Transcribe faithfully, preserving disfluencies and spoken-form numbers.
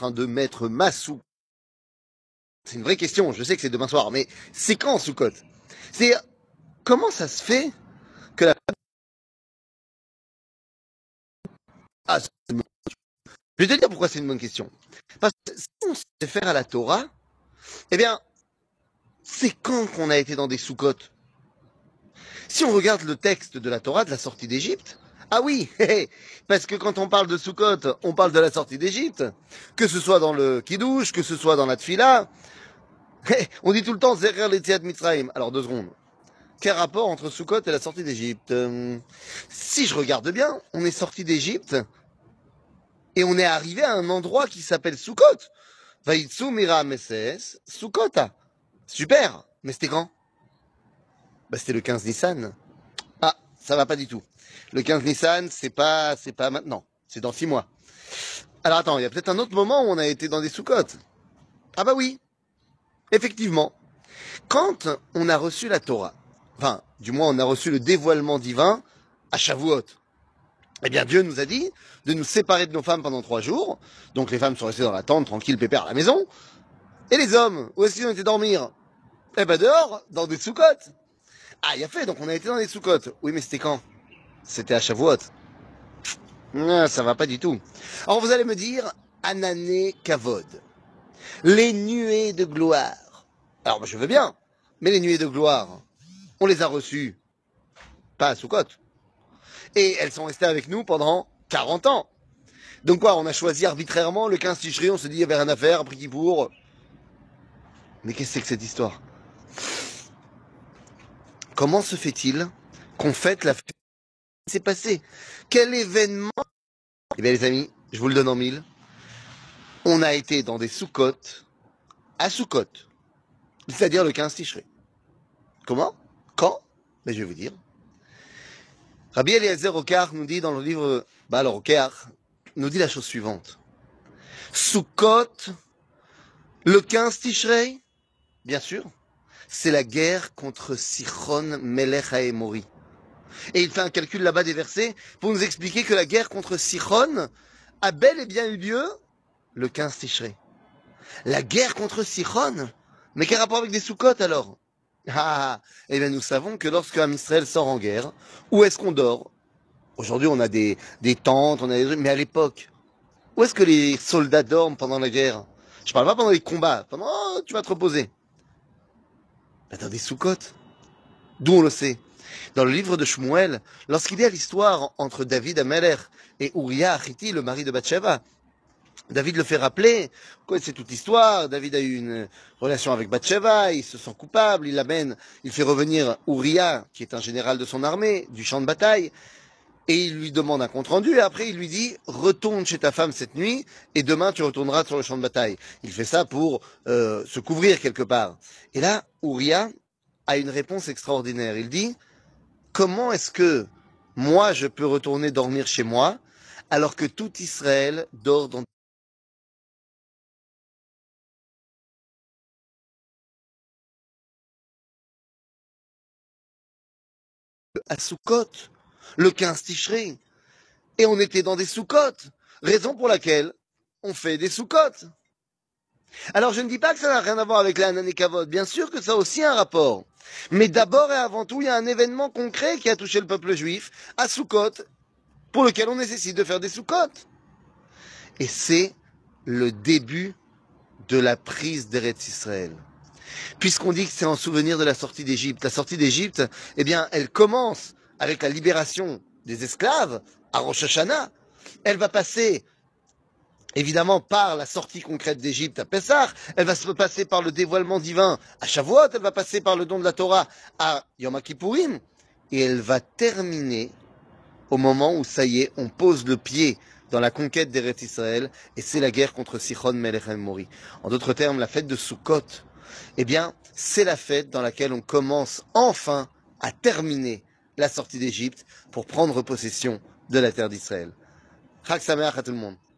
train de mettre ma soupe. C'est une vraie question, je sais que c'est demain soir, mais c'est quand Soukot? C'est comment ça se fait que la... Ah, c'est une... Je vais te dire pourquoi c'est une bonne question. Parce que si on se réfère à la Torah, eh bien, c'est quand qu'on a été dans des Soukot? Si on regarde le texte de la Torah de la sortie d'Égypte, ah oui, parce que quand on parle de Soukot, on parle de la sortie d'Égypte, que ce soit dans le Kiddush, que ce soit dans la Tfila, on dit tout le temps Zerer l'Etziat Mitzrayim. Alors deux secondes. Quel rapport entre Soukot et la sortie d'Égypte? euh, Si je regarde bien, on est sorti d'Égypte et on est arrivé à un endroit qui s'appelle Soukot. Vaïtsu Mira Meses Soukota. Super. Mais c'était quand? Bah, c'était le quinze Nissan. Ah, ça va pas du tout. Le quinze Nissan, c'est pas, c'est pas maintenant. C'est dans six mois. Alors attends, il y a peut-être un autre moment où on a été dans des Soukot. Ah bah oui, effectivement. Quand on a reçu la Torah, enfin, du moins on a reçu le dévoilement divin à Shavuot, eh bien Dieu nous a dit de nous séparer de nos femmes pendant trois jours. Donc les femmes sont restées dans la tente, tranquilles, pépères à la maison. Et les hommes, où est-ce qu'ils ont été dormir? Eh ben dehors, dans des soukottes. Ah, il y a fait, donc on a été dans des soukottes. Oui, mais c'était quand? C'était à Shavuot. Ah, ça va pas du tout. Alors vous allez me dire, Anané Kavod, les nuées de gloire. Alors bah, je veux bien, mais les nuées de gloire, on les a reçues, pas à Soukot. Et elles sont restées avec nous pendant quarante ans. Donc quoi, on a choisi arbitrairement le quinze Tishri, on s'est dit il y avait rien à faire, après Kippour. Mais qu'est-ce que c'est que cette histoire? Comment se fait-il qu'on fête la fête qui s'est passée? Quel événement? Eh bien les amis, je vous le donne en mille. On a été dans des Soukot à Soukot, c'est-à-dire le quinze Tishri. Comment? Quand? Mais je vais vous dire. Rabbi Eliezer Okar nous dit dans le livre Baal Okar, nous dit la chose suivante. Soukot, le quinze Tishrei, bien sûr, c'est la guerre contre Sichon Melech Haemori. Et il fait un calcul là-bas des versets pour nous expliquer que la guerre contre Sichon a bel et bien eu lieu le quinze Tishrei. La guerre contre Sichon? Mais quel rapport avec des Soukot alors? Ah, eh bien nous savons que lorsque Am Israël sort en guerre, où est-ce qu'on dort? Aujourd'hui on a des, des tentes, on a des... mais à l'époque, où est-ce que les soldats dorment pendant la guerre? Je parle pas pendant les combats, pendant oh, tu vas te reposer. Dans des Soukotes. D'où on le sait? Dans le livre de Shmuel, lorsqu'il y a l'histoire entre David Amalek et Uriah Achiti, le mari de Bathsheba, David le fait rappeler, c'est toute l'histoire, David a eu une relation avec Bathsheba, il se sent coupable, il l'amène, il fait revenir Uriah, qui est un général de son armée, du champ de bataille, et il lui demande un compte rendu, et après il lui dit, retourne chez ta femme cette nuit, et demain tu retourneras sur le champ de bataille. Il fait ça pour euh, se couvrir quelque part. Et là, Uriah a une réponse extraordinaire. Il dit, comment est-ce que moi je peux retourner dormir chez moi, alors que tout Israël dort dans à Soukot, le quinze Tishrei, et on était dans des Soukot, raison pour laquelle on fait des Soukot. Alors je ne dis pas que ça n'a rien à voir avec la Hanan et Kavod, bien sûr que ça a aussi un rapport. Mais d'abord et avant tout, il y a un événement concret qui a touché le peuple juif à Soukot, pour lequel on nécessite de faire des Soukot. Et c'est le début de la prise d'Eretz Israël. Puisqu'on dit que c'est en souvenir de la sortie d'Égypte. La sortie d'Égypte, eh bien, elle commence avec la libération des esclaves à Rosh Hashanah. Elle va passer évidemment par la sortie concrète d'Égypte à Pessah, elle va se passer par le dévoilement divin à Shavuot, elle va passer par le don de la Torah à Yom Kippourim, et elle va terminer au moment où, ça y est, on pose le pied dans la conquête d'Eretz Israël, et c'est la guerre contre Sichon Melech Haemori. En d'autres termes, la fête de Sukkot, eh bien, c'est la fête dans laquelle on commence enfin à terminer la sortie d'Égypte pour prendre possession de la terre d'Israël. Chag Sameach à tout le monde.